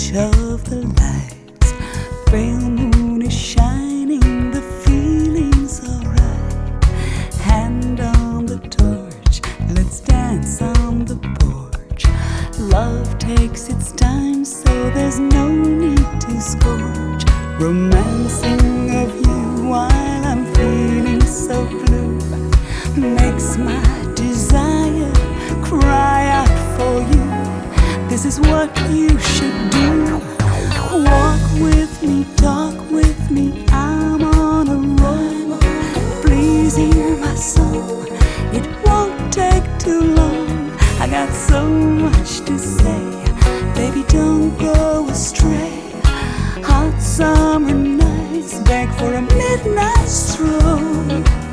beach of the lights, pale moon is shining, the feeling's alright. Hand on the torch, let's dance on the porch. Love takes its time, so there's no need to scorch. Romancing of you while I'm feeling so blue makes my desire cry out for you. This is what you should do. Walk with me, talk with me, I'm on a roll. Please hear my song, it won't take too long. I got so much to say, baby don't go astray. Hot summer nights beg for a midnight stroll.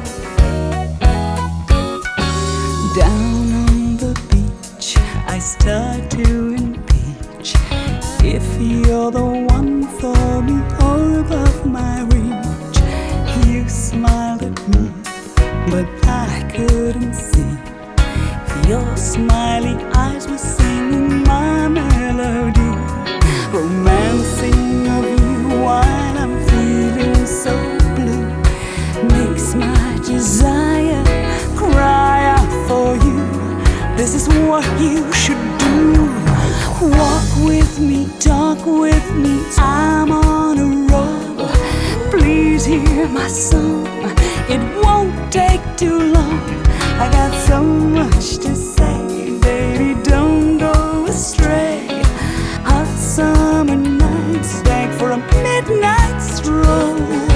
Down on the beach I start to impeach if you're the one for me or above my reach. You smiled at me, but I couldn't see. Your smiley eyes were singing my melody. Romancing of you while I'm feeling so blue makes my desire cry out for you. This is what you should do. Walk with me, talk with me, I'm on a roll. Please hear my song, it won't take too long. I got so much to say, baby don't go astray. Hot summer nights beg for a midnight stroll.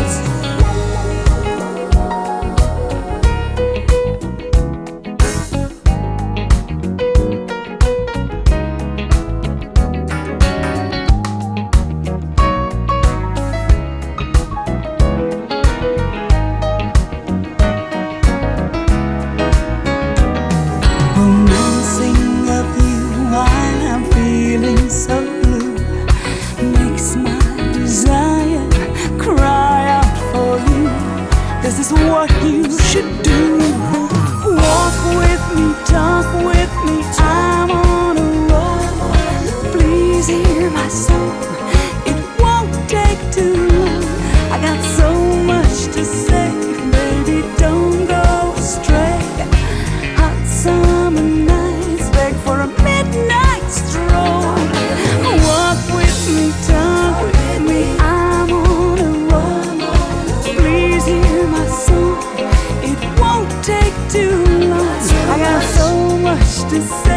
Romancing of you while I'm feeling so blue makes my desire cry out for you. This is what you should do. Walk with me, talk with me, I'm on a roll. Please hear my song, it won't take too long. I got so much to say, baby don't go astray. Hot summer nights beg for a midnight stroll. Walk with me, talk with me, I'm on a roll. Please hear my song, it won't take too long. I got so much to say.